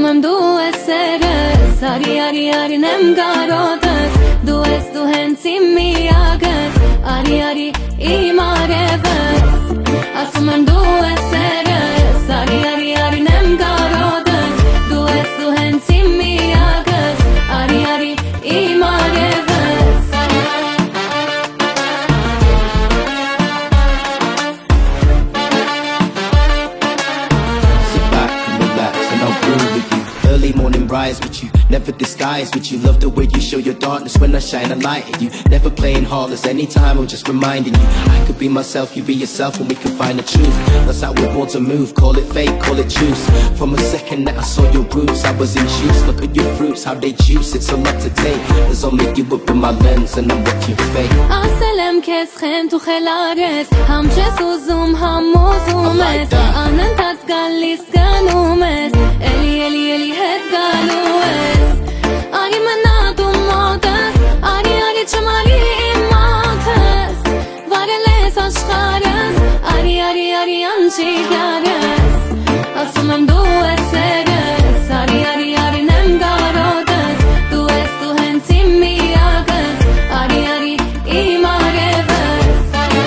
Asumem du es seres Ari nem garotas Du hen simmi agas Ari imareves Asumem du es seres Ari nem garotas Du hen simmi agas Ari imareves Sit back and relax and I'll brew with you. Early morning rise with you, never disguise with you. Love the way you show your darkness when I shine a light at you. Never playing heartless anytime, I'm just reminding you I could be myself, you be yourself, and we can find the truth. That's how we're born to move, call it fate, call it juice. From a second that I saw your roots, I was in juice. Look at your fruits, how they juice, it's a lot to take. There's only you up in my lens and I'm watching fate. Aselem keshem tu khelares Ham chesuzum ham mozumes Anen tat galis ganumes Eli het ganues Ari menatum motas Ari chamali imates Vareles ashkares Ari anchigares Asumem du eseres Ari nem garotas Du hen simmi agas Ari imareves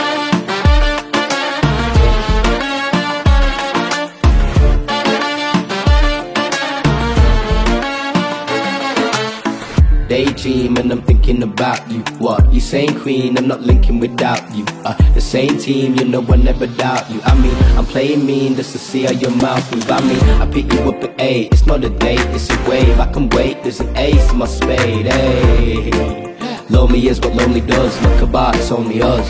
Daydream and I'm thinking about you. What you saying, queen? I'm not linking without you. The same team, you know I never doubt you. I mean, I'm playing mean just to see how your mouth move. I mean, I pick you up at 8. It's not a date, it's a wave. I can wait, there's an ace in my spade. Hey, lonely is what lonely does. Look about, it's only us.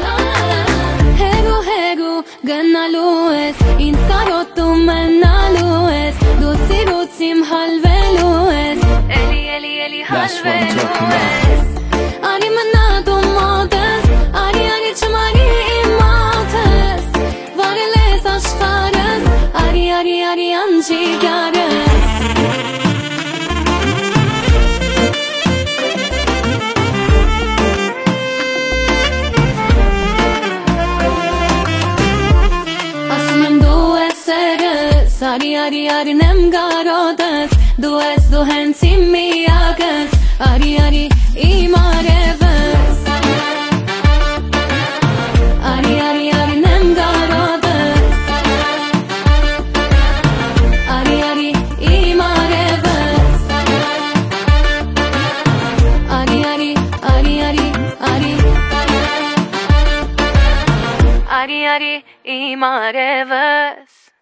Hegu, ganna lues Inskarotu menna lues Dusirutsim halve lues Eli That's what I'm halve talking about. lues Ari menatum motas Ari chamari imates Vareles ashkares Ari anchigares Asumem du eseres Ari nem garotas Du hen simmi agas Ari imareves Ari nem garotas Ari imareves Ari imareves